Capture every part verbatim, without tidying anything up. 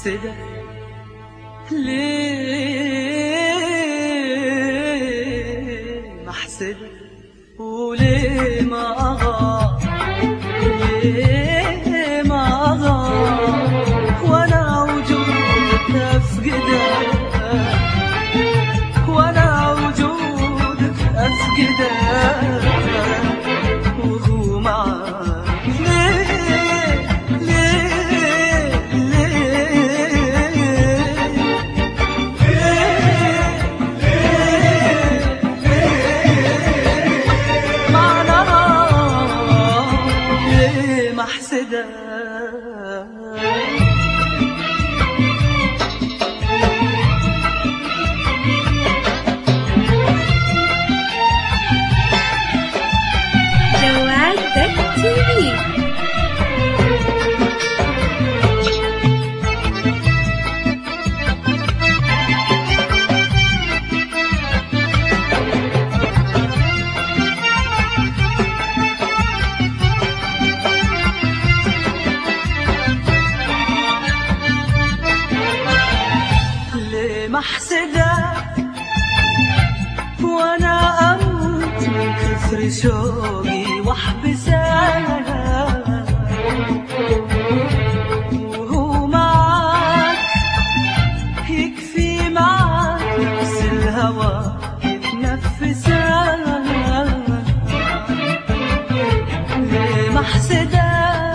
محسدة ليه محسدة وليه ما أغار ليه ما أغار وأنا وجودك أفقده وأنا وجودك أفقده وهو معاك ليه ليه ليه معنا ليه محسدة محسدة وانا اموت من كثر شوقي واحبسها وهو معاك يكفي معاك نفس الهوى يتنفسها ليه محسدة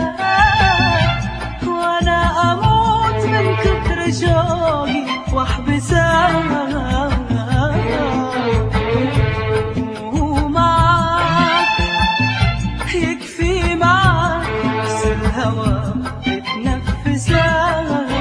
وانا اموت من كثر شوقي واحبسها ومعاك يكفي معاك نفس الهوى يتنفسها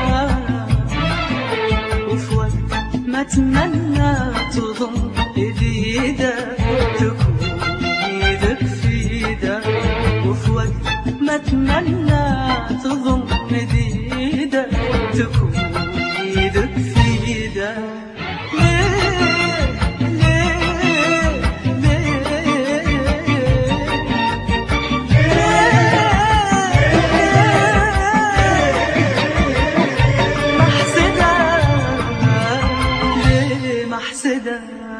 وفي وقت ما اتمنى تضم ايدك تكون ايدك في ايدك وفي وقت ما اتمنى تضم ايدك تكون ايدك في ايدك ليه ليه ليه محسدة ليه محسدة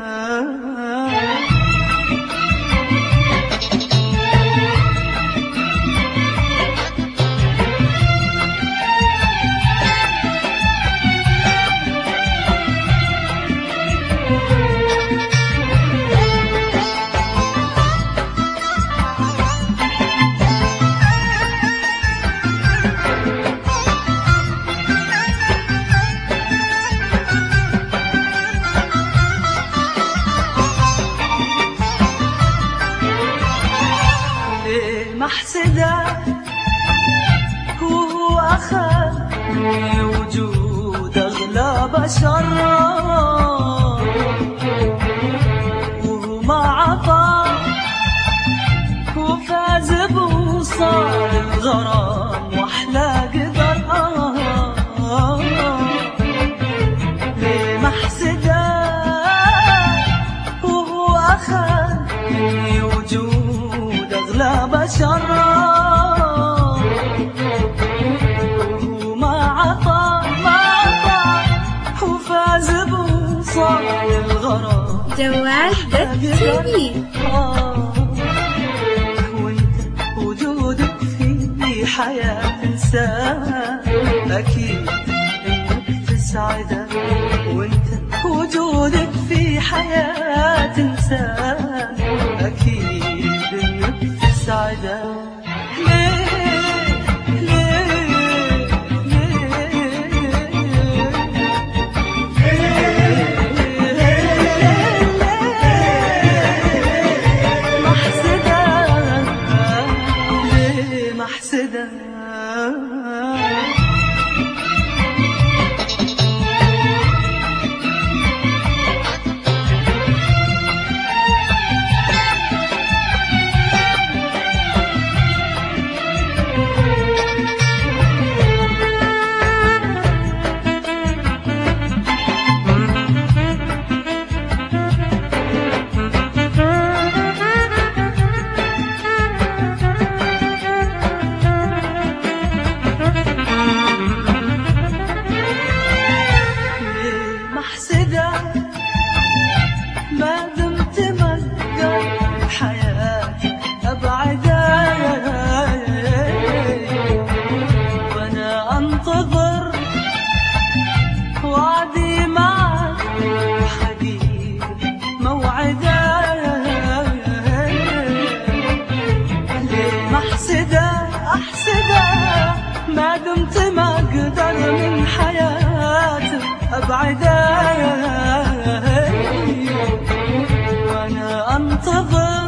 محسدة وهو أخذ من وجود أغلى بشر وهو ما عطى وفاز بوصال الغرام وأحلى قدر ليه محسدة وهو أخذ من وجود أغلى بشر وما عطى ما عطى وفاز بوصال الغرام جواد تيفي وانت وجودك في حياة إنسان أكيد إنك تسعده وانت وجودك في حياة إنسان أكيد إنك تسعده ليه ليه ليه محسدة ليه محسدة من حياتي أبعده، وأنا أنتظر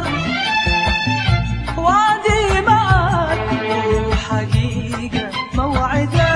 وعدي معك وحقيقة موعده.